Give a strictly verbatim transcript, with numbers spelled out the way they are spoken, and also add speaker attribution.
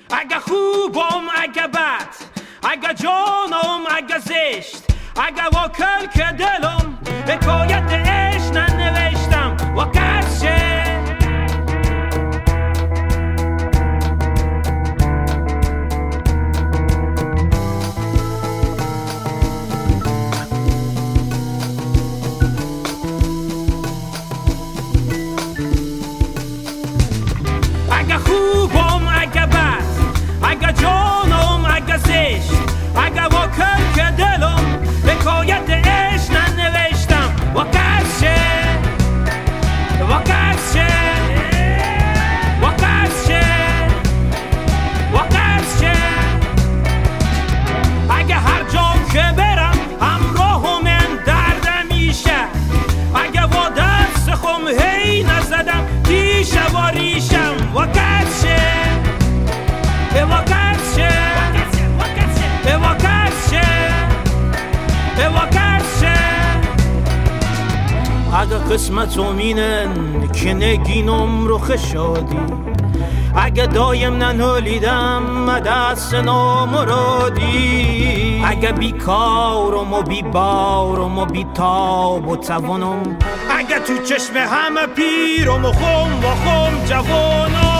Speaker 1: اگه خوبم اگه بد، اگه جانم اگه زشت، اگه واکل که دلم حکایت عشق ننوشتم و قرشه. اگه خوبم اگه بد، اگه جانم اگه زشت، اگه واکل که دلم حکایت عشق ننوشتم و قرشه و قرشه و قرشه و قرشه. اگه هر جا که برم همراه من درد میشه، اگه با دست خم هی نزدم دیشه و ریشم و قرشه و قرشه و قرشه و قرشه. اگه قسمتم اینن که نگینم رو خشادی، اگه دایم ننالیدم دست نامرادی، اگه بیکارم و بیبارم و بیتاب و توانم، اگه تو چشم همه پیرم و خم و خم جوانم.